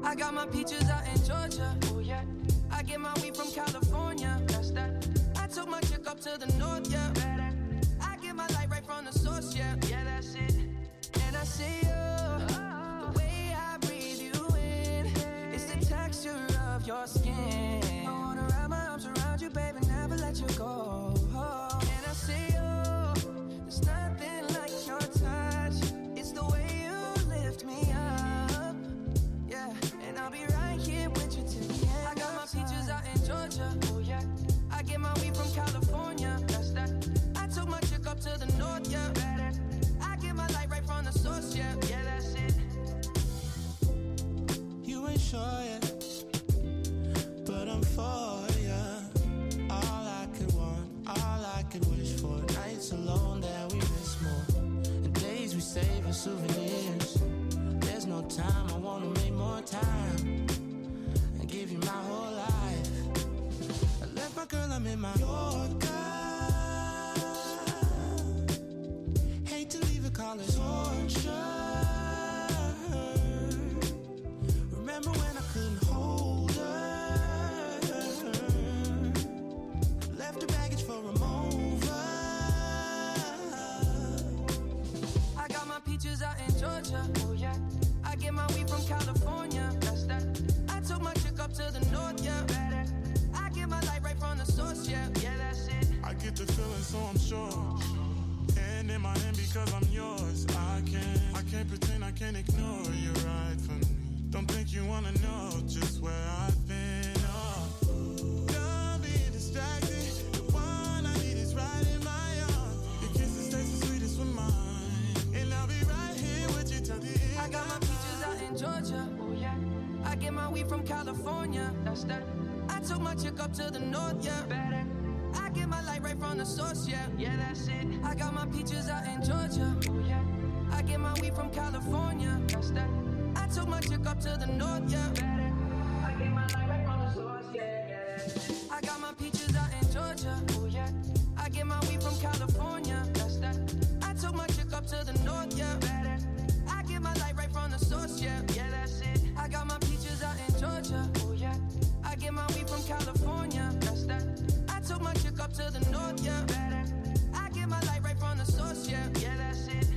I got my peaches out in Georgia. Oh yeah. I get my weed from California. That's that. I took my chick up to the north, yeah. I get my light right from the source, yeah. Yeah, that's it. And I see you, the way I breathe you in, it's the texture of your skin. I wanna wrap my arms around you, baby, never let you go. And I see you, there's nothing like your touch. It's the way you lift me up, yeah. And I'll be right here with you till the end. I got my peaches out in Georgia, oh yeah. I get my weed from California, that's that. I took my chick up to the north, yeah. I get my light right from the source, yeah. Yeah, that's it. You ain't sure yet, but I'm for ya. All I could want, all I could wish for. Nights alone that we miss more, and days we save as souvenirs. There's no time, I wanna make more time and give you my whole life. I left my girl, I'm in my Yorker. Hate to leave it, call it torture. Remember when I couldn't hold her? Left the baggage for a mover. I got my peaches out in Georgia, oh yeah. I get my weed from California, that's that. I took my chick up to the north, yeah. I get my light right from the source, yeah. Yeah, that's it. I get the feeling, so I'm sure. Hand in my hand because I'm yours. I can't pretend, I can't ignore you right from me. Don't think you wanna know just where I've been. Oh, don't be distracted. The one I need is right in my arms. Your kisses taste the sweetest with mine, and I'll be right here with you till the end. I got my peaches out in Georgia, oh yeah. I get my weed from California, that's that. I took my chick up to the north, yeah. I get my light right from the source, yeah. Yeah, that's it. I got my peaches out in Georgia, oh yeah. I get my weed from California, that's that. I took my chick up to the north, yeah. I get my light right from the source, yeah, yeah. I got my peaches out in Georgia, oh yeah. I get my weed from California, that's that. I took my chick up to the north, yeah. I get my light right from the source, yeah. Yeah, that's it. I got my peaches out in Georgia, oh yeah. I get my weed from California, that's that. I took my chick up to the north, yeah. I get my light right from the source, yeah. Yeah, that's it.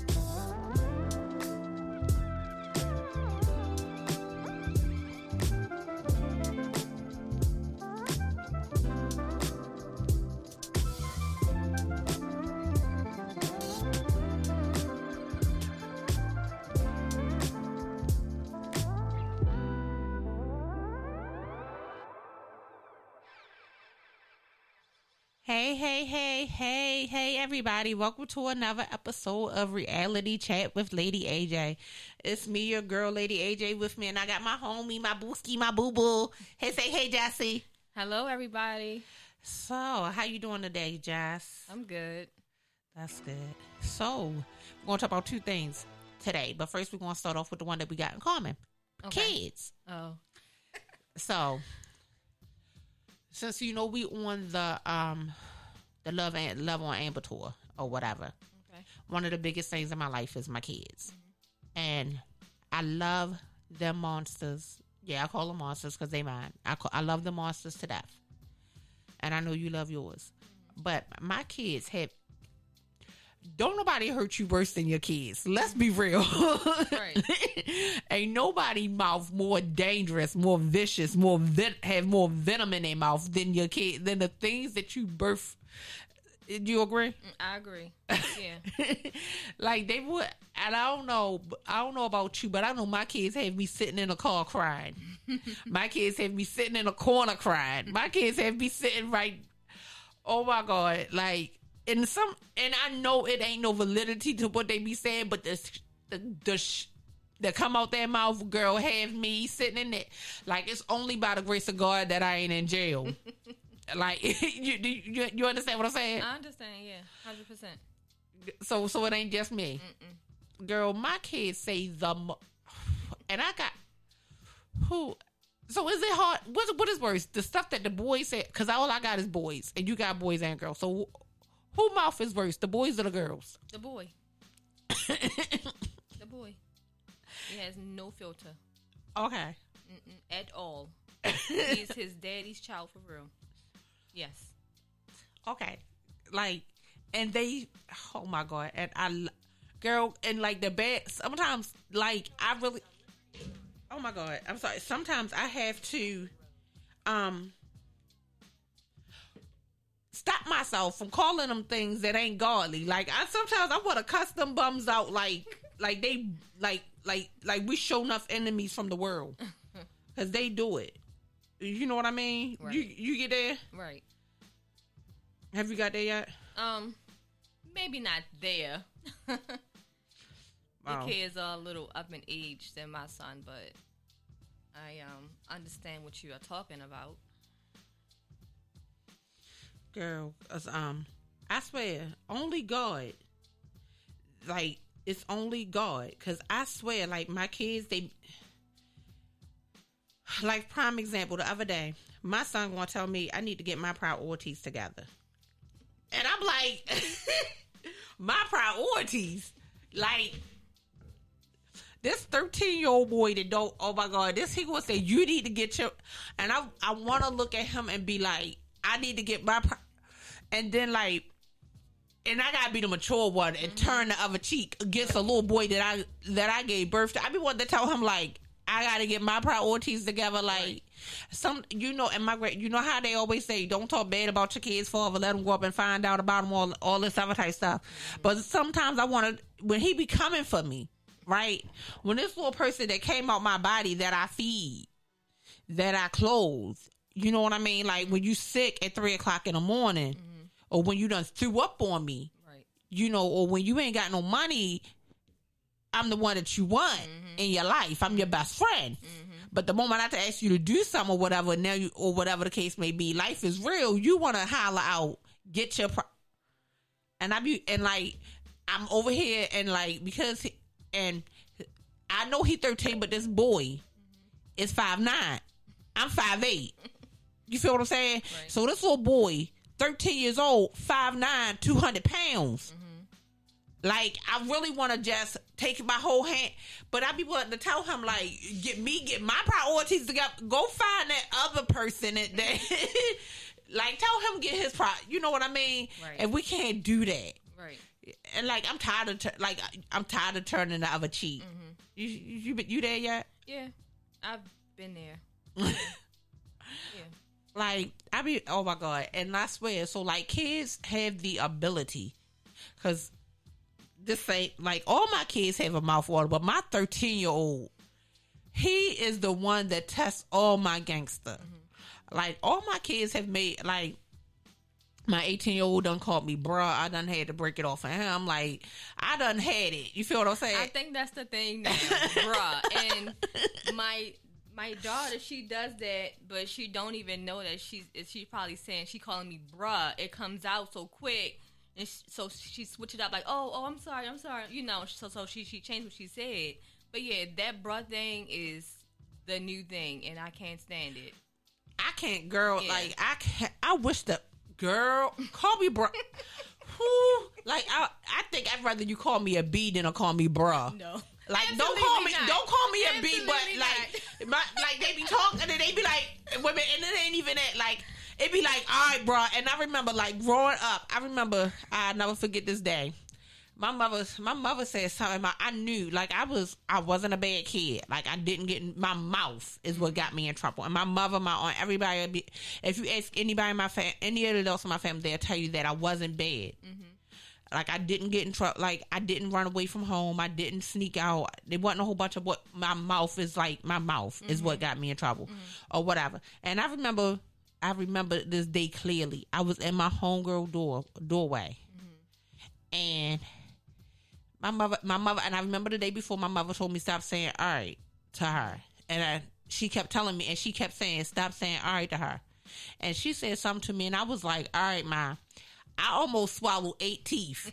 Hey, everybody. Welcome to another episode of Reality Chat with Lady AJ. It's me, your girl, Lady AJ, with me, and I got my homie, my booski, my boo-boo. Hey, say hey, Jassy. Hello, everybody. So, how you doing today, Jass? I'm good. That's good. So, we're going to talk about two things today, but first we're going to start off with the one that we got in common. Okay. Kids. Oh. So, since you know we on the Love on Amber tour or whatever, Okay. one of the biggest things in my life is my kids, and I love them monsters. Yeah, I call them monsters because they mine. I love the monsters to death, and I know you love yours. But my kids have. Don't nobody hurt you worse than your kids. Let's be real. Right. Ain't nobody mouth more dangerous, more vicious, have more venom in their mouth than your kid, than the things that you birth. Do you agree? I agree. Yeah. Like they would, and I don't know about you, but I know my kids have me sitting in a car crying. My kids have me sitting in a corner crying. My kids have me sitting right. Oh my God! Like. And I know it ain't no validity to what they be saying, but that come out their mouth, girl, have me sitting in it. Like, it's only by the grace of God that I ain't in jail. Like, you understand what I'm saying? I understand, yeah, 100%. So it ain't just me. Mm-mm. Girl, my kids say and I got, who, so is it hard, what is worse? The stuff that the boys say, because all I got is boys, and you got boys and girls, so who mouth is worse, the boys or the girls? The boy. The boy. He has no filter. Okay. At all. He's his daddy's child for real. Yes. Okay. Like, and they, oh my God. And girl, and like the bad, sometimes, like, I really, oh my God. I'm sorry. Sometimes I have to, stop myself from calling them things that ain't godly. Like, sometimes I want to cuss them bums out like they, like we show enough enemies from the world. Because they do it. You know what I mean? Right. You get there? Right. Have you got there yet? Maybe not there. The Wow. kids are a little up in age than my son, but I understand what you are talking about. Girl, 'cause, I swear, only God, like, it's only God. Because I swear, like, my kids, they, like, prime example, the other day, my son gonna tell me I need to get my priorities together. And I'm like, my priorities? Like, this 13-year-old boy that don't, oh my God, he gonna say, you need to get your, and I want to look at him and be like, I need to get my, and then like, and I gotta be the mature one and turn the other cheek against a little boy that I gave birth to. I be wanting to tell him like, I gotta get my priorities together. Like, some, you know, and you know how they always say, don't talk bad about your kids' father, let them go up and find out about them, all this other type stuff. But sometimes I want to, when he be coming for me, right? When this little person that came out my body that I feed, that I clothe, you know what I mean? Like, when you sick at 3:00 in the morning, or when you done threw up on me, Right. you know, or when you ain't got no money, I'm the one that you want in your life. I'm your best friend. But the moment I have to ask you to do something or whatever, now you, or whatever the case may be, life is real. You want to holler out, get your, and like, I'm over here and like, because, and I know he 13, but this boy is 5'9". I'm 5'8". You feel what I'm saying? Right. So this little boy, 13 years old, 5'9", 200 pounds. Like, I really want to just take my whole hand, but I be wanting to tell him, like, get my priorities together. Go find that other person that like, tell him get his you know what I mean? Right. And we can't do that. Right. And like, I'm tired of turning the other cheek. You there yet? Yeah. I've been there. Yeah. Like, I be, oh my God. And I swear, so like, kids have the ability, because this ain't, like, all my kids have a mouth water, but my 13-year-old, he is the one that tests all my gangster. Like, all my kids have made, like, my 18-year-old done called me bruh. I done had to break it off of him. Like, I done had it. You feel what I'm saying? I think that's the thing now, bruh. And my daughter, she does that, but she don't even know that she's probably saying, she calling me bruh. It comes out so quick. And so she switched it up like, oh, I'm sorry, you know. So she changed what she said. But yeah, that bruh thing is the new thing, and I can't stand it. I can't, girl. Yeah. Like, I can't. I wish that, girl, call me bruh. Whew. Like, I think I'd rather you call me a B than to call me bruh. No. Like, Absolutely don't call me a B, Absolutely but like they be talking and they be like, women, and it ain't even that, like, it be like, all right, bro. And I remember, like, growing up, I'll never forget this day. My mother said something. I knew, like, I wasn't a bad kid. Like, I didn't get, my mouth is what got me in trouble. And my mother, my aunt, everybody, if you ask anybody in my family, any other else in my family, they'll tell you that I wasn't bad. Like, I didn't get in trouble. Like, I didn't run away from home. I didn't sneak out. There wasn't a whole bunch of what my mouth is like. My mouth is what got me in trouble, or whatever. And I remember this day clearly. I was in my homegirl doorway, and my mother, and I remember the day before, my mother told me stop saying "all right" to her, and she kept telling me, and she kept saying stop saying "all right" to her, and she said something to me, and I was like, "All right, Ma." I almost swallowed 8 teeth.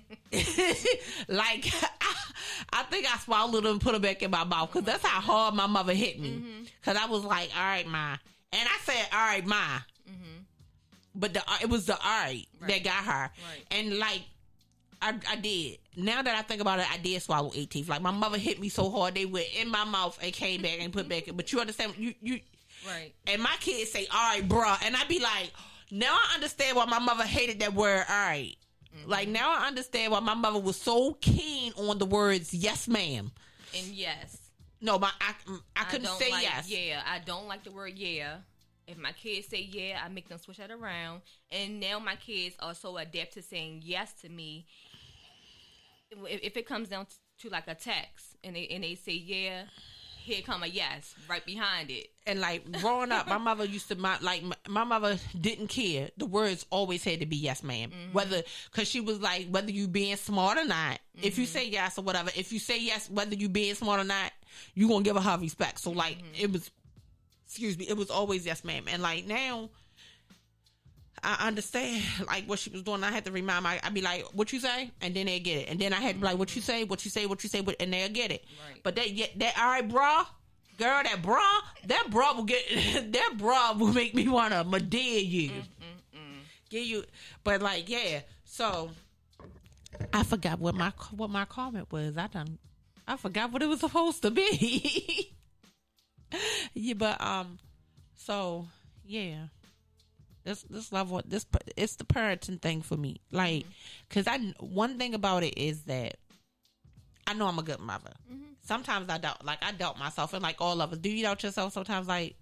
Like, I think I swallowed them and put them back in my mouth, because that's how hard my mother hit me. Because I was like, all right, Ma. And I said, all right, Ma. But it was the all right that got her. Right. And, like, I did. Now that I think about it, I did swallow 8 teeth. Like, my mother hit me so hard, they went in my mouth and came back and put back in. But you understand, you Right. And my kids say, all right, bruh. And I be like, now I understand why my mother hated that word, all right. Mm-hmm. Like, now I understand why my mother was so keen on the words, yes, ma'am. And yes. No, I couldn't say like, yes. Yeah, I don't like the word yeah. If my kids say yeah, I make them switch that around. And now my kids are so adept to saying yes to me. If it comes down to like a text and they say yeah, here come a yes right behind it. And like growing up, my mother used to my mother didn't care. The words always had to be yes, ma'am. Mm-hmm. Because she was like, whether you being smart or not, if you say yes or whatever, if you say yes, whether you being smart or not, you gonna give her respect. So like it was always yes, ma'am. And like now, I understand like what she was doing. I had to remind I'd be like, what you say? And then they get it. And then I had to be like, what you say, and they'll get it. Right. But that all right, bra, girl, that bra will get that bra will make me wanna madea you. Give you, but like, yeah. So I forgot what my comment was. I forgot what it was supposed to be. Yeah, but so yeah. This level, it's the parenting thing for me. Like, cause one thing about it is that I know I'm a good mother. Mm-hmm. Sometimes I doubt myself, and like all of us, do you doubt yourself sometimes? Like,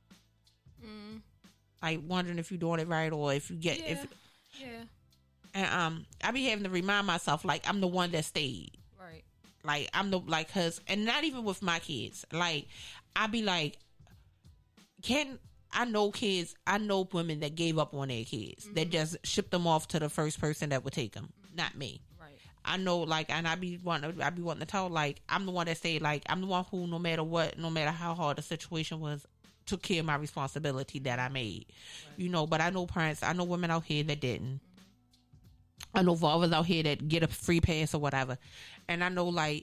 like wondering if you're doing it right or if you get yeah. And I be having to remind myself like I'm the one that stayed. Right. Like I'm the cause and not even with my kids. Like I be like, I know women that gave up on their kids, that just shipped them off to the first person that would take them, not me. Right. I know, like, and I be wanting to tell, like, I'm the one that say, like, I'm the one who, no matter how hard the situation was, took care of my responsibility that I made, right. But I know women out here that didn't. I know fathers out here that get a free pass or whatever, and I know, like,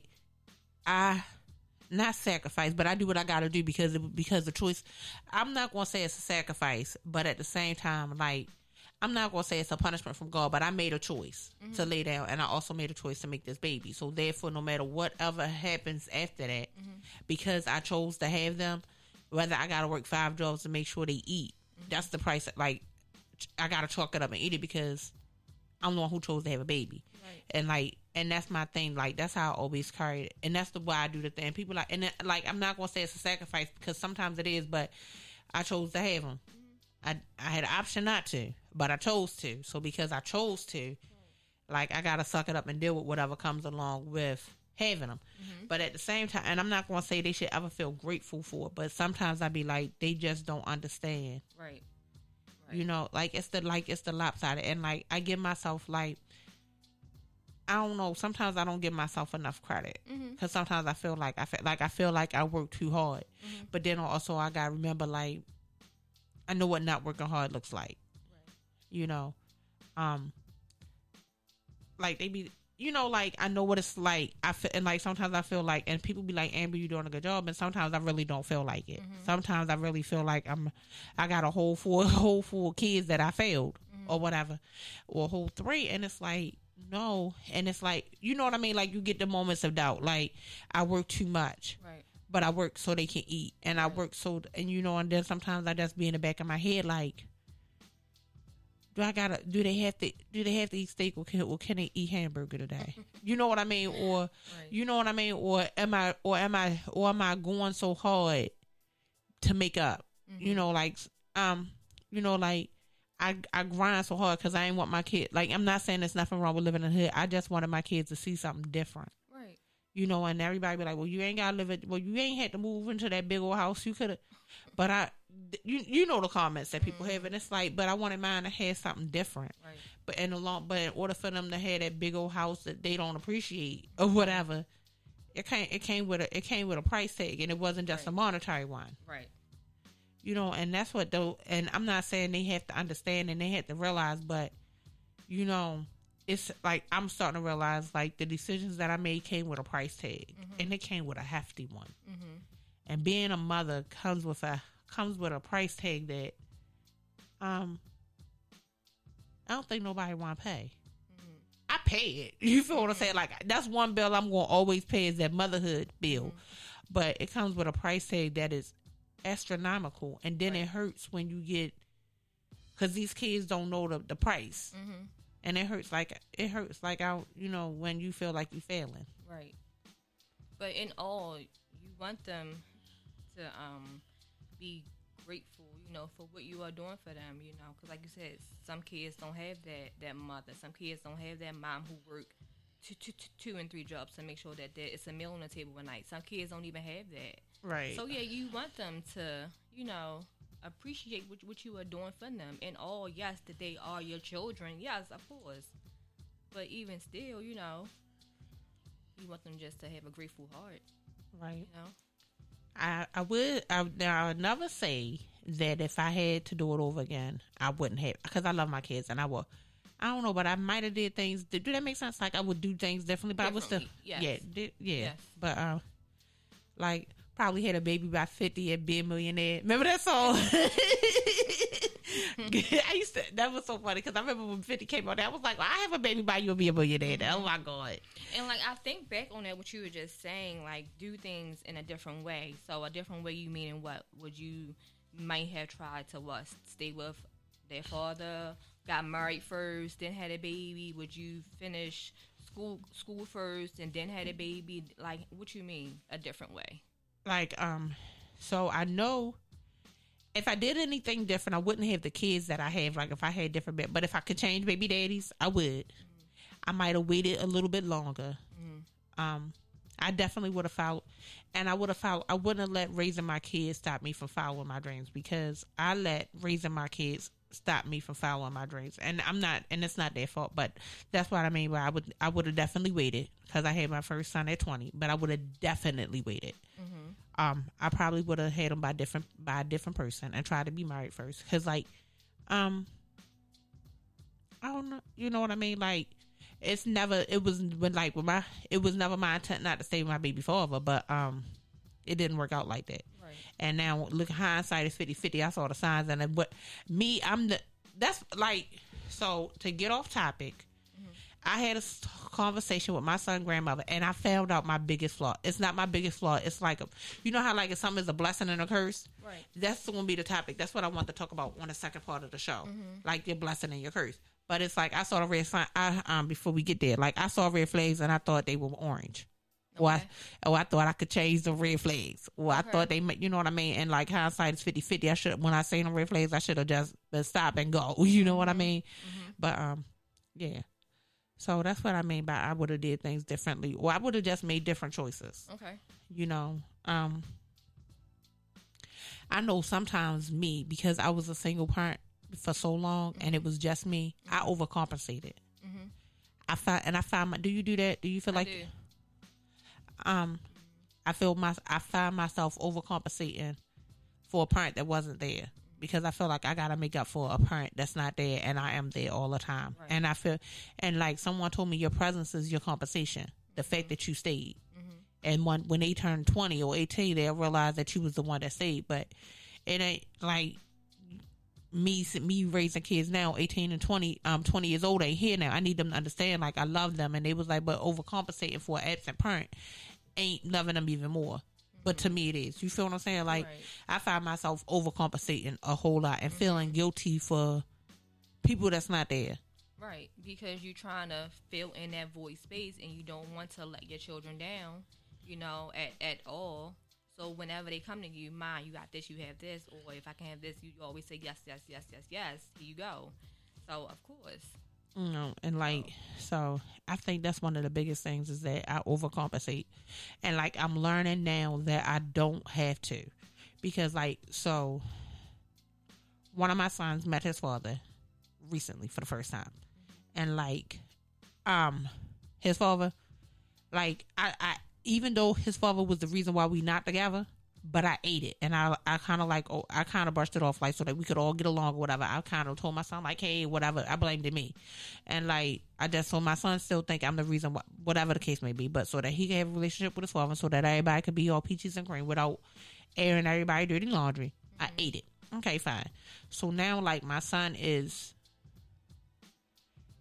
not sacrifice, but I do what I gotta do because the choice. I'm not gonna say it's a sacrifice, but at the same time, like, I'm not gonna say it's a punishment from God, but I made a choice to lay down, and I also made a choice to make this baby. So therefore, no matter whatever happens after that, because I chose to have them, whether I gotta work 5 jobs to make sure they eat, that's the price. Like, I gotta chalk it up and eat it because I'm the one who chose to have a baby. Right. And that's my thing. Like, that's how I always carry it. And that's the way I do the thing. People like, and then, like, I'm not going to say it's a sacrifice because sometimes it is, but I chose to have them. I had an option not to, but I chose to. So because I chose to, like, I got to suck it up and deal with whatever comes along with having them. But at the same time, and I'm not going to say they should ever feel grateful for it, but sometimes I be like, they just don't understand. Right. It's the lopsided. And like, I give myself, like, I don't know. Sometimes I don't give myself enough credit because sometimes I feel like I work too hard, but then also I gotta remember, like, I know what not working hard looks like. Right. Like they be, like I know what it's like. I feel, and like sometimes I feel like, and people be like, Amber, you doing a good job, and sometimes I really don't feel like it. Sometimes I really feel like I got a whole full kids that I failed or whatever, or a whole 3, and it's like. No, and it's like, you know what I mean? Like, you get the moments of doubt. Like, I work too much, right? But I work so they can eat, and I work so, and and then sometimes I just be in the back of my head like, do they have to eat steak or can they eat hamburger today? You know what I mean? Or right. You know what I mean? Or am I going so hard to make up? Like I grind so hard because I ain't want my kid. Like, I'm not saying there's nothing wrong with living in the hood. I just wanted my kids to see something different. Right. And everybody be like, well, you ain't got to live it. Well, you ain't had to move into that big old house. You could have. But you know the comments that people have, and it's like, but I wanted mine to have something different. Right. But in order for them to have that big old house that they don't appreciate or whatever, it came with a price tag, and it wasn't just a monetary one. Right. And that's what and I'm not saying they have to understand and they have to realize, but, it's like, I'm starting to realize, like, the decisions that I made came with a price tag, and it came with a hefty one. And being a mother comes with a price tag that, I don't think nobody want to pay. I pay it. You feel what I'm saying? Like, that's one bill I'm going to always pay is that motherhood bill. But it comes with a price tag that is astronomical. And then it hurts when you get, because these kids don't know the price. And it hurts like out, when you feel like you're failing. Right. But in all, you want them to be grateful, for what you are doing for them, because like you said, some kids don't have that mother. Some kids don't have that mom who work two and three jobs to make sure that it's a meal on the table at night. Some kids don't even have that. Right. So yeah, you want them to, appreciate what you are doing for them. And all, yes, that they are your children. Yes, of course. But even still, you want them just to have a grateful heart. Right. I would never say that if I had to do it over again, I wouldn't have, because I love my kids and I don't know, but I might have did things. Do that make sense? Like I would do things differently, but I would still, yes. Yes. But like probably had a baby by 50 and be a millionaire. Remember that song? That was so funny because I remember when 50 came out, I was like, well, I have a baby by you'll be a millionaire. Oh my God. And like I think back on that, what you were just saying, like do things in a different way. So a different way, you meaning what? Would you might have tried to stay with their father, got married first, then had a baby? Would you finish school first and then had a baby? Like what you mean a different way? Like so I know if I did anything different, I wouldn't have the kids that I have. Like if I had different, but if I could change baby daddies, I would. I might have waited a little bit longer. I definitely would have fought, and I wouldn't have let raising my kids stop me from following my dreams, because I let raising my kids stop me from following my dreams, and it's not their fault, but that's what I mean. By I would have definitely waited, because I had my first son at 20, but I would have definitely waited. I probably would have had him by a different person and tried to be married first, because I don't know, you know what I mean? Like it was never my intent not to stay with my baby father, but it didn't work out like that. Right. And now look, hindsight is 50-50. I saw the signs, and so to get off topic, I had a conversation with my son's grandmother, and I found out my biggest flaw. It's not my biggest flaw. It's like, how like if something is a blessing and a curse? Right. That's going to be the topic. That's what I want to talk about on the second part of the show. Like your blessing and your curse. But it's like I saw the red sign. Before we get there, like I saw red flags and I thought they were orange. Okay. I thought I could change the red flags. I thought they, you know what I mean? And like hindsight is 50-50. When I say the red flags, I should have just been stop and go. You know what I mean? But yeah. So that's what I mean by I would have did things differently, or I would have just made different choices. Okay. I know sometimes me, because I was a single parent for so long and it was just me, I overcompensated. I find do you do that? Do you feel like? I do. I find myself overcompensating for a parent that wasn't there, because I feel like I gotta make up for a parent that's not there, and I am there all the time. Right. And I feel, and like someone told me, your presence is your compensation. The fact that you stayed, and when they turn 20 or 18, they'll realize that you was the one that stayed. But it ain't like me raising kids now, 18 and 20, 20 years old, ain't here now. I need them to understand, like, I love them, and they was like, but overcompensating for an absent parent ain't loving them even more. But to me, it is. You feel what I'm saying? Like, I find myself overcompensating a whole lot and feeling guilty for people that's not there. Right, because you're trying to fill in that void space, and you don't want to let your children down, at all. So whenever they come to you, Mom, you got this, you have this, or if I can have this, you always say yes, yes, yes, yes, yes. Here you go. So of course. And like, so I think that's one of the biggest things is that I overcompensate, and like I'm learning now that I don't have to, because like, so one of my sons met his father recently for the first time, and like, his father, like I even though his father was the reason why we not together, but I ate it, and I kind of like, I kind of brushed it off, like, so that we could all get along or whatever. I kind of told my son, like, hey, whatever. I blamed it me, and like I just told my son still think I'm the reason why, whatever the case may be, but so that he can have a relationship with his father, so that everybody could be all peaches and cream without airing everybody dirty laundry. I ate it. Okay, fine. So now, like, my son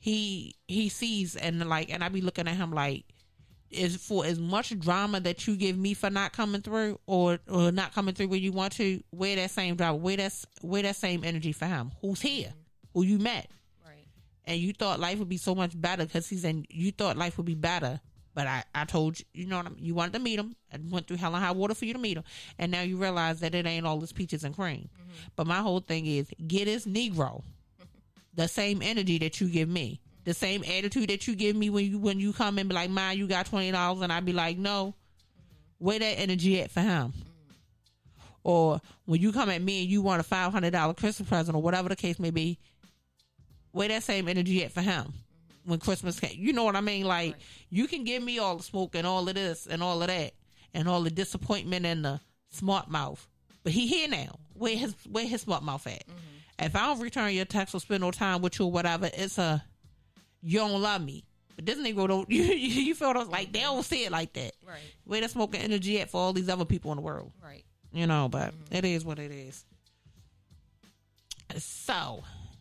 he sees and like, and I be looking at him like, is for as much drama that you give me for not coming through or not coming through when you want to, wear that same drama, wear that same energy for him who's here, who you met. Right. And you thought life would be so much better because you thought life would be better. But I told you, you know what I mean? You wanted to meet him. I went through hell and high water for you to meet him. And now you realize that it ain't all this peaches and cream. Mm-hmm. But my whole thing is, get this Negro the same energy that you give me. The same attitude that you give me when you come and be like, "Ma, you got $20," and I be like, "No." Where that energy at for him? Or when you come at me and you want a $500 Christmas present or whatever the case may be, where that same energy at for him? When Christmas came, you know what I mean? Like, right. You can give me all the smoke and all of this and all of that and all the disappointment and the smart mouth, but he here now. Where his smart mouth at? If I don't return your text or spend no time with you or whatever, it's a you don't love me. But this nigga don't. You feel what I was like? They don't say it like that. Right. Where the smoking energy at for all these other people in the world? Right. You know, but it is what it is. So,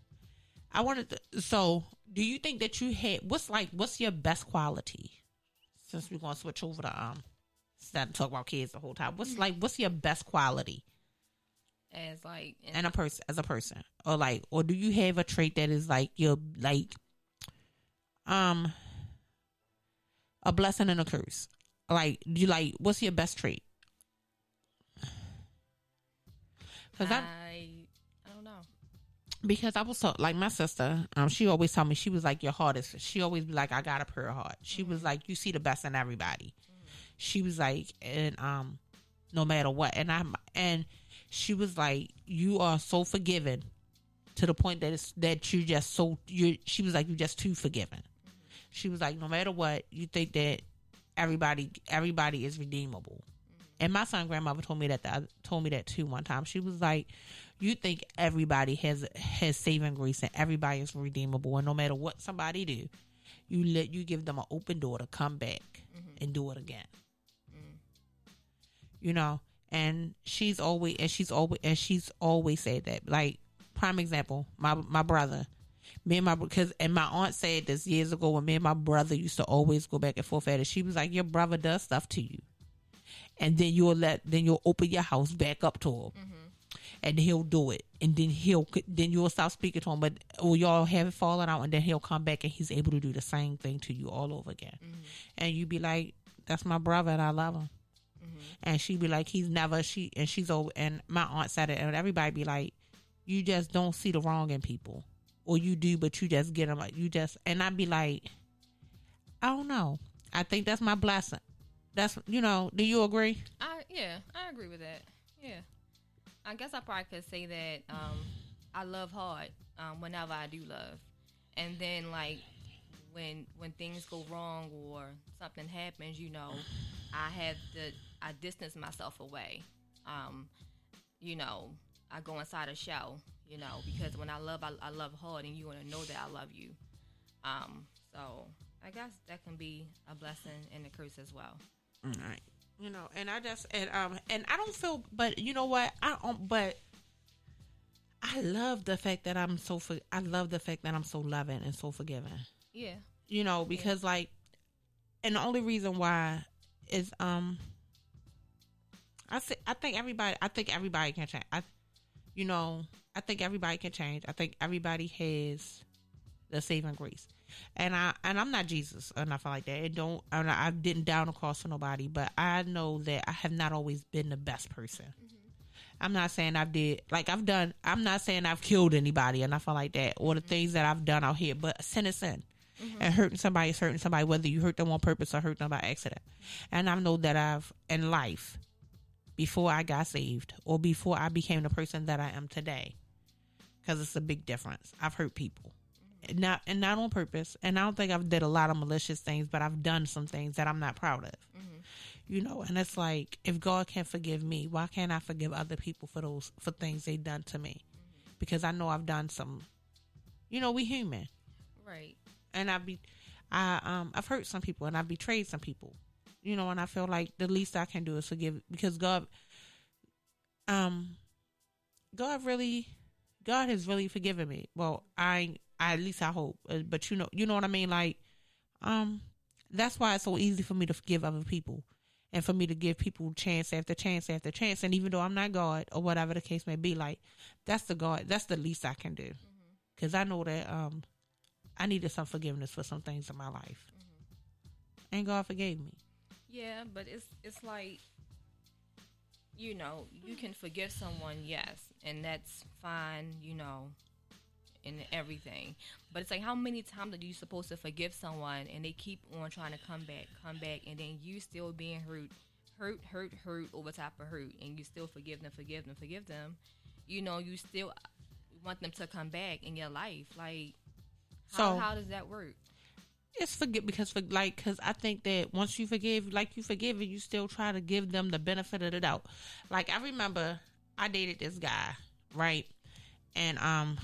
do you think that you had what's your best quality? Since we're gonna switch over to instead of talk about kids the whole time, what's your best quality? As a person, or do you have a trait that is like your a blessing and a curse? What's your best trait? Because I don't know. Because I was so, like my sister, she always told me, she was like, your heart is, she always be like, I got a pure heart. She was like, you see the best in everybody. She was like, and no matter what, and she was like, you are so forgiving to the point that she was like, you just too forgiving. She was like, no matter what, you think that everybody is redeemable. And my son grandmother told me that too one time. She was like, you think everybody has saving grace and everybody is redeemable, and no matter what somebody do, you give them an open door to come back and do it again. You know, and she's always said that. Like, prime example, my brother, and my aunt said this years ago when me and my brother used to always go back and forth at it. She was like, your brother does stuff to you, and then you'll open your house back up to him, and he'll do it, and then you'll stop speaking to him, but y'all have it fallen out, and then he'll come back and he's able to do the same thing to you all over again, and you be like, that's my brother and I love him. And she'd be like, and my aunt said it, and everybody be like, you just don't see the wrong in people, or you do, but you just get them, and I'd be like, I don't know. I think that's my blessing. That's, do you agree? I agree with that. Yeah. I guess I probably could say that I love hard whenever I do love. And then, like, when things go wrong or something happens, I distance myself away. I go inside a shell, because when I love hard, and you want to know that I love you. So I guess that can be a blessing and a curse as well. All right. And I just, and I don't feel, but you know what? But I love the fact that I'm so loving and so forgiving. Yeah. Because like, and the only reason why is, I think everybody can change. I think everybody can change. I think everybody has the saving grace. And I'm not Jesus or nothing like that. I didn't down the cross for nobody, but I know that I have not always been the best person. I'm not saying I'm not saying I've killed anybody or nothing like that, or the things that I've done out here, but sin is sin. And hurting somebody is hurting somebody, whether you hurt them on purpose or hurt them by accident. And I know that in life, before I got saved or before I became the person that I am today, because it's a big difference. I've hurt people. Not on purpose, and I don't think I've did a lot of malicious things, but I've done some things that I'm not proud of. And it's like, if God can't forgive me, why can't I forgive other people for things they done to me? Because I know I've done some. We human, right? And I've hurt some people, and I've betrayed some people. And I feel like the least I can do is forgive, because God has really forgiven me. Well, I At least I hope. But you know what I mean? Like, that's why it's so easy for me to forgive other people. And for me to give people chance after chance after chance. And even though I'm not God or whatever the case may be, like, that's the least I can do. Because I know that I needed some forgiveness for some things in my life. And God forgave me. Yeah, but it's like, you know, you can forgive someone, yes, and that's fine, you know, and everything. But it's like, how many times are you supposed to forgive someone and they keep on trying to come back, and then you still being hurt over top of hurt, and you still forgive them. You know, you still want them to come back in your life. Like, how does that work? It's because I think that once you forgive, and you still try to give them the benefit of the doubt. Like, I remember I dated this guy, right? And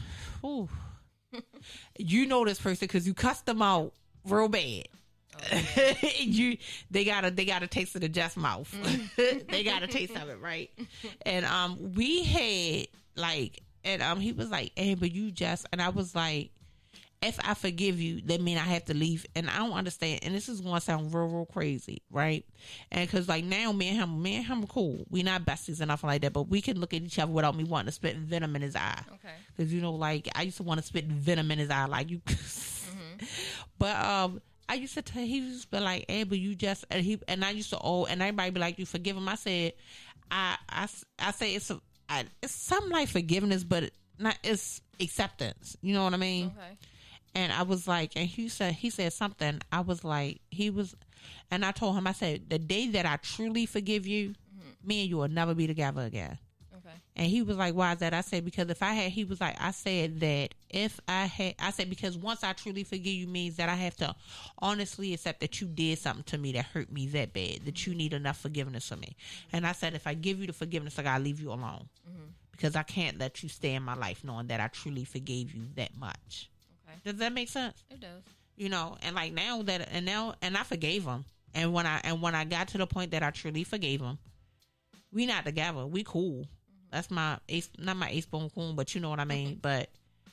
you know this person because you cussed them out real bad. Okay. They got a taste of the just mouth. They got a taste of it, right? And we had he was like, "Hey, but you just," and I was like, if I forgive you, that mean I have to leave. And I don't understand. And this is going to sound real crazy, right? And because, like, now me and him are cool. We not besties or nothing like that, but we can look at each other without me wanting to spit venom in his eye. Okay. Because, you know, like, I used to want to spit venom in his eye, like, you. But I used to tell, he used to be like, hey, but you just, and I used to, and everybody be like, you forgive him. I said, I say it's something like forgiveness, but it's acceptance. You know what I mean? Okay. And I was like, and he said something. I was like, and I told him, I said, the day that I truly forgive you, me and you will never be together again. Okay. And he was like, why is that? I said, because he was like, I said, because once I truly forgive you means that I have to honestly accept that you did something to me that hurt me that bad, that you need enough forgiveness for me. And I said, if I give you the forgiveness, I gotta leave you alone. Because I can't let you stay in my life knowing that I truly forgave you that much. Does that make sense? It does. You know, and like now I forgave him. And when I got to the point that I truly forgave him, we not together. We cool. That's my ace, not my ace bone coon, but you know what I mean. But,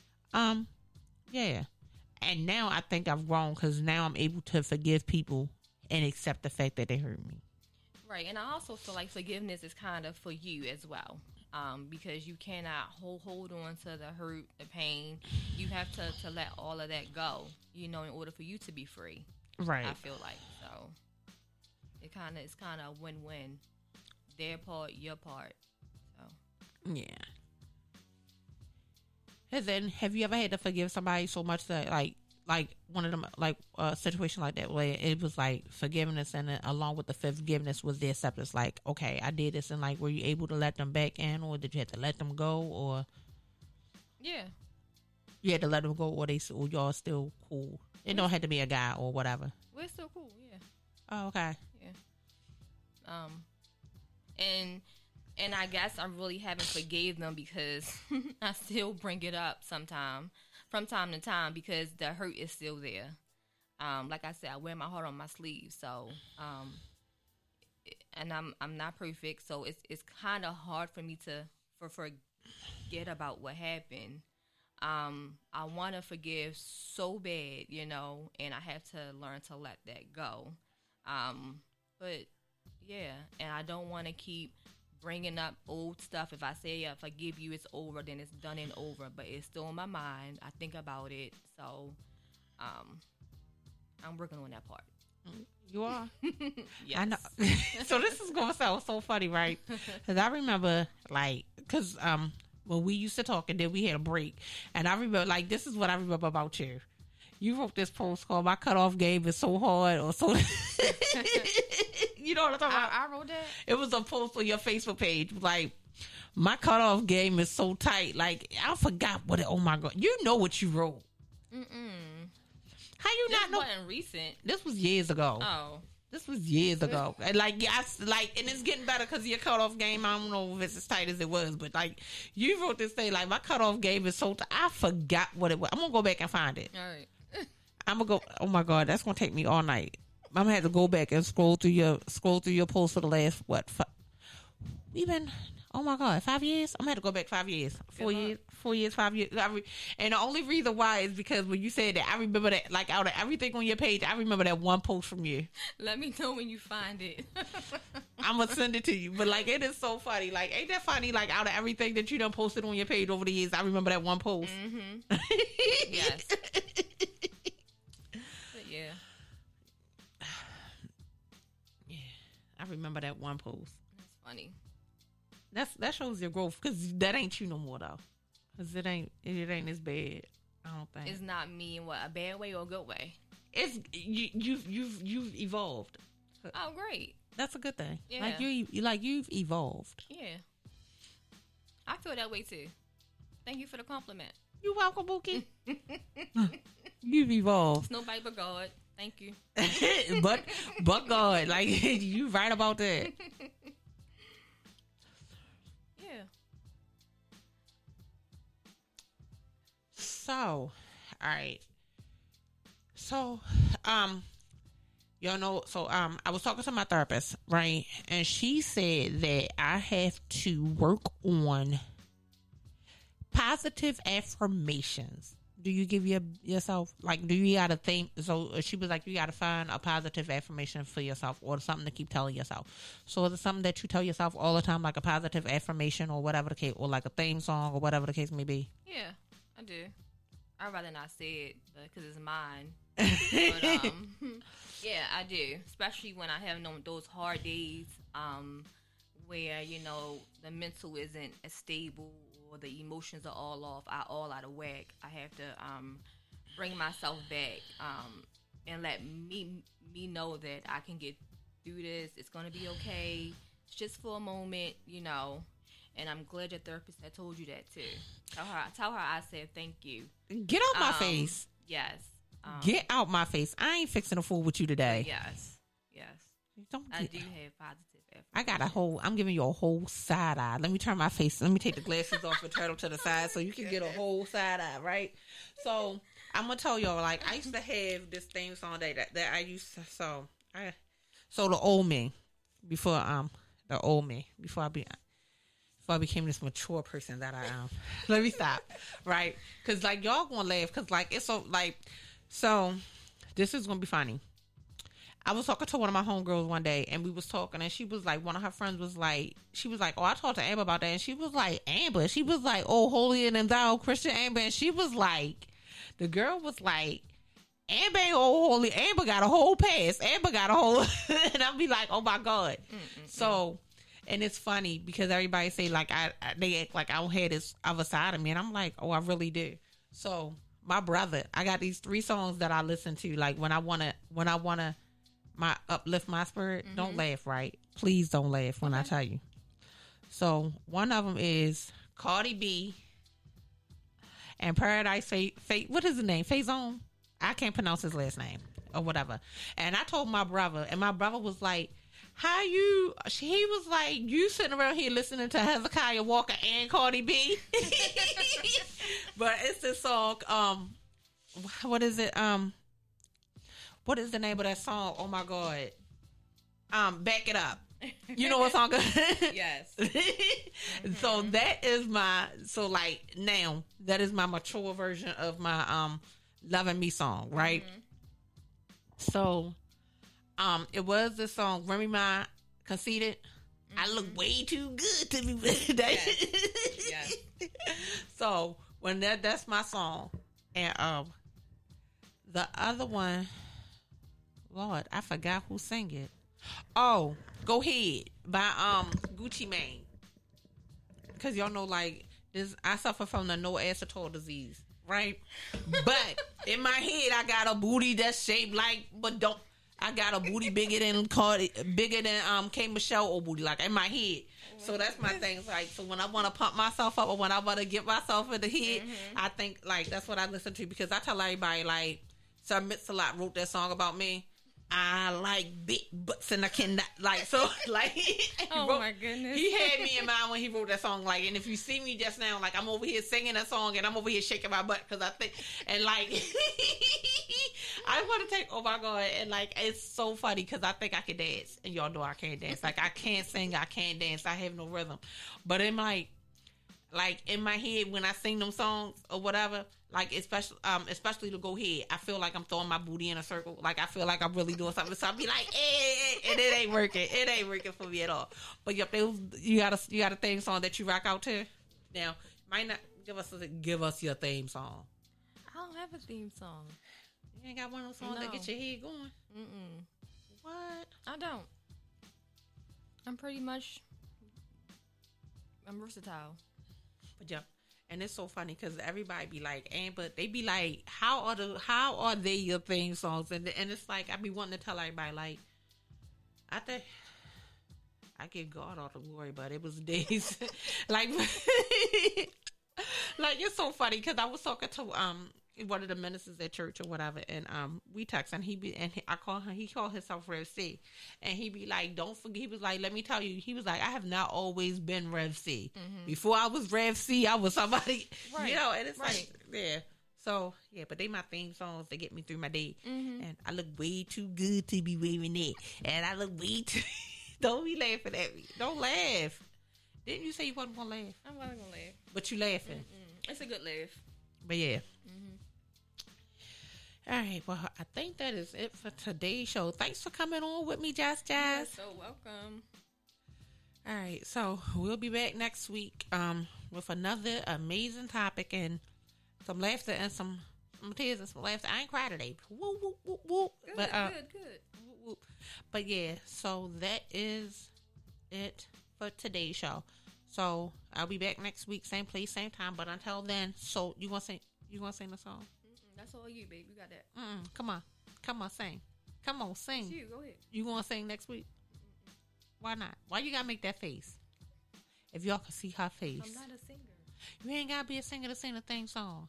yeah. And now I think I've grown because now I'm able to forgive people and accept the fact that they hurt me. Right. And I also feel like forgiveness is kind of for you as well. Because you cannot hold on to the hurt, the pain. You have to let all of that go, you know, in order for you to be free. Right. I feel like so. It's kind of win-win. Their part, your part. So. Yeah. And then, have you ever had to forgive somebody so much that like one of them, like a situation like that where it was like forgiveness and then along with the forgiveness was the acceptance, like, okay, I did this, and like, were you able to let them back in, or did you have to let them go, or yeah, you had to let them go, or y'all still cool? It don't have to be a guy or whatever. We're still cool, yeah. Oh, okay. Yeah. And I guess I really haven't forgave them because I still bring it up from time to time, because the hurt is still there. Like I said, I wear my heart on my sleeve. So, and I'm not perfect, so it's kind of hard for me to forget about what happened. I want to forgive so bad, you know, and I have to learn to let that go. But yeah, and I don't want to keep bringing up old stuff. If I say I forgive you, it's over, then it's done and over. But it's still in my mind. I think about it. So, I'm working on that part. You are? Yes. I know. So this is going to sound so funny, right? Because I remember, when we used to talk and then we had a break. And I remember, this is what I remember about you. You wrote this post called "My Cutoff Game is So Hard," or so. You know what I'm talking about? I wrote that. It was a post on your Facebook page, like, "My cutoff game is so tight." Like, I forgot what it. Oh my God, you know what you wrote? How you this not know? Wasn't recent. This was years ago. Oh, this was years ago. And and it's getting better because of your cutoff game. I don't know if it's as tight as it was, but you wrote this thing like, "My cutoff game is so tight." I forgot what it was. I'm gonna go back and find it. All right. I'm gonna go. Oh my God, that's gonna take me all night. I'm gonna have to go back and scroll through your posts for the last we've been, oh my God, 5 years. I'm gonna have to go back 5 years, 4 years, 4 years, 5 years. And the only reason why is because when you said that, I remember that, like, out of everything on your page, I remember that one post from you. Let me know when you find it. I'm going to send it to you. But, like, it is so funny. Like, ain't that funny? Like, out of everything that you done posted on your page over the years, I remember that one post. Mm-hmm. Yes. But yeah. Yeah. I remember that one post. That's funny. That shows your growth, because that ain't you no more, though. Because it ain't as bad, I don't think. It's not me in what, a bad way or a good way? It's you've evolved. Oh, great. That's a good thing. Yeah. Like you've evolved. Yeah. I feel that way too. Thank you for the compliment. You welcome, Bookie. You've evolved. It's nobody but God. Thank you. but God, like, you right about that. Yeah. So, all right. So, y'all know, so, I was talking to my therapist, right? And she said that I have to work on positive affirmations. Do you give yourself, like, do you gotta think? So she was like, you gotta find a positive affirmation for yourself, or something to keep telling yourself. So is it something that you tell yourself all the time, like a positive affirmation, or whatever the case, or like a theme song, or whatever the case may be? Yeah, I do. I'd rather not say it because it's mine. But yeah, I do. Especially when I have those hard days where, you know, the mental isn't as stable, or the emotions are all out of whack. I have to bring myself back and let me know that I can get through this. It's gonna be okay. It's just for a moment, you know. And I'm glad your therapist had told you that too. Tell her I said thank you. Get out my face. Yes. Get out my face. I ain't fixing a fool with you today. Yes. I do have positive affirmation. I got I'm giving you a whole side eye. Let me turn my face. Let me take the glasses off and turn them to the side so you can get a whole side eye, right? So I'm gonna tell y'all, like, I used to have this theme song that I used to, so the old me before I became this mature person that I am. Let me stop, right? Because, like, y'all gonna laugh, because, like, it's so, like, so this is gonna be funny. I was talking to one of my homegirls one day, and we was talking, and she was like, one of her friends was like, oh, I talked to Amber about that, and she was like, Amber, she was like, oh, holier than thou, Christian Amber, and she was like, the girl was like, Amber ain't old holy, Amber got a whole past, Amber got a whole, and I'll be like, oh my God. So, and it's funny because everybody say, like, they act like I don't have this other side of me, and I'm like, oh, I really do. So my brother, I got these 3 songs that I listen to, like, when I wanna uplift my spirit. Don't laugh, right? Please don't laugh when I tell you. So one of them is Cardi B and Paradise Fate. What is his name? Faison? I can't pronounce his last name or whatever. And I told my brother, and my brother was like, he was like, you sitting around here listening to Hezekiah Walker and Cardi B. But it's this song, what is it? What is the name of that song? Oh my God. Back It Up. You know what song? Yes. So that is now that is my mature version of my Loving Me song, right? So it was this song, Remy Ma, Conceited. I look way too good to be with that. Yes. So when that's my song. And the other one, Lord, I forgot who sang it. Oh, Go Ahead by Gucci Mane. Because y'all know, like, I suffer from the no acetol disease, right? But in my head, I got a booty that's shaped like, I got a booty bigger than K Michelle old booty, like, in my head. So that's my thing. Like, so when I want to pump myself up, or when I want to get myself in the head, I think, like, that's what I listen to, because I tell everybody, like, Sir Mix-a-Lot wrote that song about me. I like big butts and I cannot, like, so, like, my goodness. He had me in mind when he wrote that song, like, and if you see me just now, like, I'm over here singing that song and I'm over here shaking my butt, because I think, and, like, I want to take, oh my God, and, like, it's so funny because I think I can dance, and y'all know I can't dance. Like, I can't sing, I can't dance, I have no rhythm. But in, like, like in my head when I sing them songs or whatever, like especially to go ahead, I feel like I'm throwing my booty in a circle. Like I feel like I'm really doing something. So I'll be like, and it ain't working. It ain't working for me at all. But yep, you got a theme song that you rock out to. Now, might not give us your theme song. I don't have a theme song. You ain't got one of those songs that get your head going? Mm-mm. What? I don't. I'm versatile. But yeah, and it's so funny because everybody be like, but they be like, how are they your theme songs? And it's like I be wanting to tell everybody like, I think I give God all the glory, but it was days like it's so funny because I was talking to one of the ministers at church or whatever, and we text and I call him. He called himself Rev C, and he be like, "Don't forget." He was like, "Let me tell you." He was like, "I have not always been Rev C. Mm-hmm. Before I was Rev C, I was somebody, right. you know." And it's like, yeah. So yeah, but they my theme songs. They get me through my day, and I look way too good to be wearing it, and I look way too. Don't be laughing at me. Don't laugh. Didn't you say you wasn't gonna laugh? I wasn't gonna laugh, but you laughing. Mm-mm. It's a good laugh. But yeah. All right, well, I think that is it for today's show. Thanks for coming on with me, Jazz. You're so welcome. All right, so we'll be back next week with another amazing topic and some laughter and some tears and some laughter. I ain't cry today. Woo, woo, woo, woo. Good, but, good. Woo, woo. But yeah, so that is it for today's show. So I'll be back next week, same place, same time. But until then, so you gonna sing the song? That's all you, babe. You got that. Come on, sing. Come on, sing. It's you, go ahead. You gonna sing next week? Why not? Why you gotta make that face? If y'all can see her face. I'm not a singer. You ain't gotta be a singer to sing the theme song.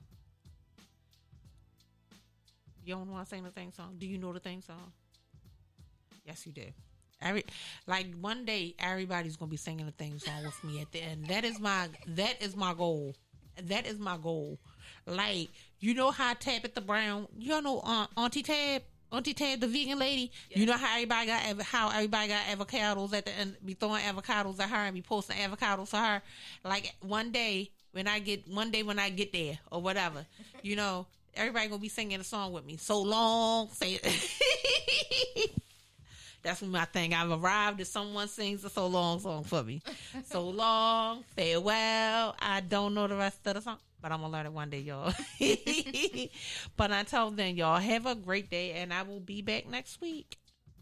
You don't want to sing the theme song? Do you know the theme song? Yes, you do. One day, everybody's gonna be singing the theme song with me at the end. That is my goal. That is my goal. Like, you know how Tabitha Brown, you know Auntie Tab, the vegan lady. Yes. You know how everybody got avocados at the end, be throwing avocados at her and be posting avocados to her. Like one day when I get there or whatever, you know, everybody gonna be singing a song with me. So long, say it. That's my thing. I've arrived if someone sings a so long song for me. So long, farewell. I don't know the rest of the song, but I'm going to learn it one day, y'all. But until then, y'all, have a great day, and I will be back next week.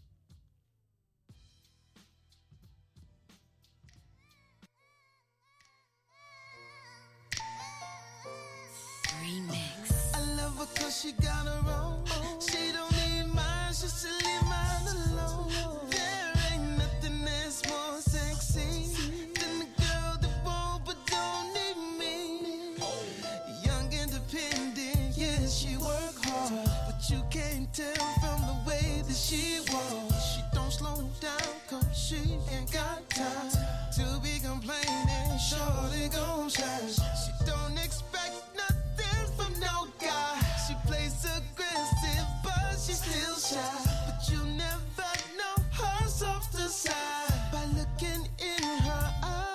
Remix. I love her 'cause she got her own. She don't need mine, she should leave mine alone. There ain't nothing that's more sexy than the girl that won't but don't need me. Young, independent, yes, she work hard, but you can't tell from the way that she walks. She don't slow down 'cause she ain't got time to be complaining. Shorty gon' shine. She don't expect nothing from no guy. She plays aggressive, but she's still shy. But you never know her softer side by looking in her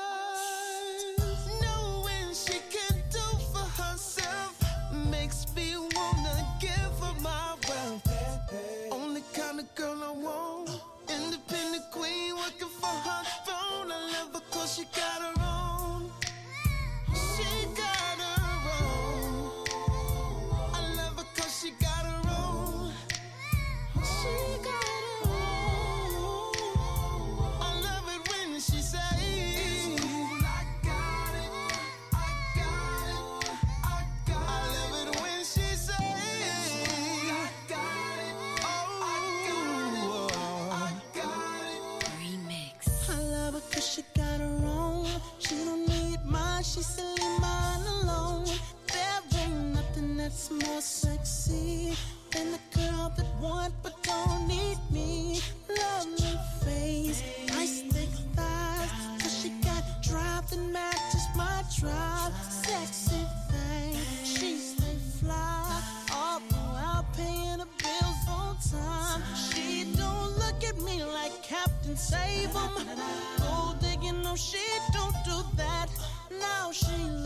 eyes. Knowing she can do for herself makes me wanna give her my wealth. Only kind of girl I want. Independent queen working for her throne. I love her 'cause she got her own. She got her own. I love her 'cause she got her own. She got her own. I love it when she says, I got it, I got it, I got it. I love it when she says, I got it, oh, I got it. Remix. I love her 'cause she got her own. She don't need mine, she still leave mine alone. There ain't nothing that's more sexy than the girl that want but don't need me. Lovely face, nice thick thighs, 'cause she got drive that matches my drive. Sexy thing, she stay fly, all while paying the bills on time. She don't look at me like Captain Save 'em. Gold digging, no, she don't do that. Now she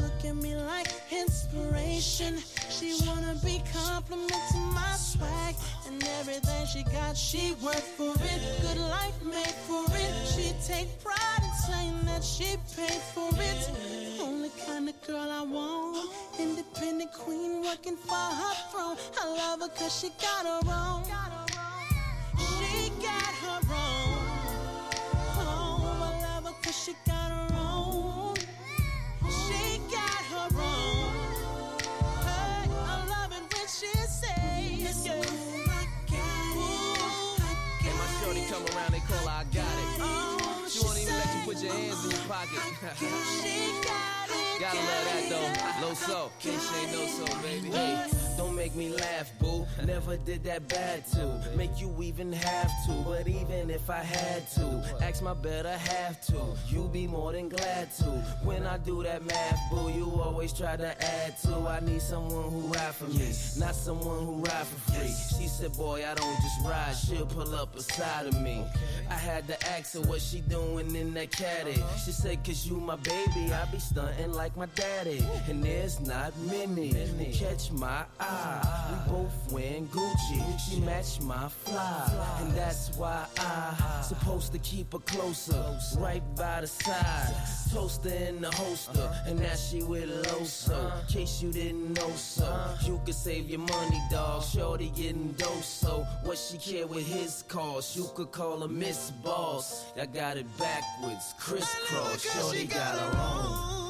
attention. She wanna be complimenting my swag and everything she got. She worked for it, good life made for it. She take pride in saying that she paid for it. Only kind of girl I want, independent queen working for her throne. I love her 'cause she got her own. She got her own. Oh, I love her 'cause she got her own. She got her own. Hey, I love it when she says, yeah, I got it. Hey, my shorty come around, they call her I got it. Oh, She won't even let you put your hands in your pocket. she got it. Gotta love that though. Low so, can't say no so, baby. Hey, don't make me laugh, boo. Never did that bad to make you even have to. But even if I had to, ask my better half to. You be more than glad to. When I do that math, boo, you always try to add to. I need someone who ride for me, not someone who ride for free. She said, boy, I don't just ride, she'll pull up beside of me. I had to ask her what she doing in that caddy. She said, 'cause you my baby, I be stunting like my daddy. And there's not many who catch my eye. We both wearing Gucci, she matched my fly. And that's why I supposed to keep her closer, right by the side. Toaster in the holster, and now she with Loso. In case you didn't know so, you could save your money, dog. Shorty getting dose, so what she care with his cost? You could call her Miss Boss. I got it backwards, crisscross. Shorty got her own.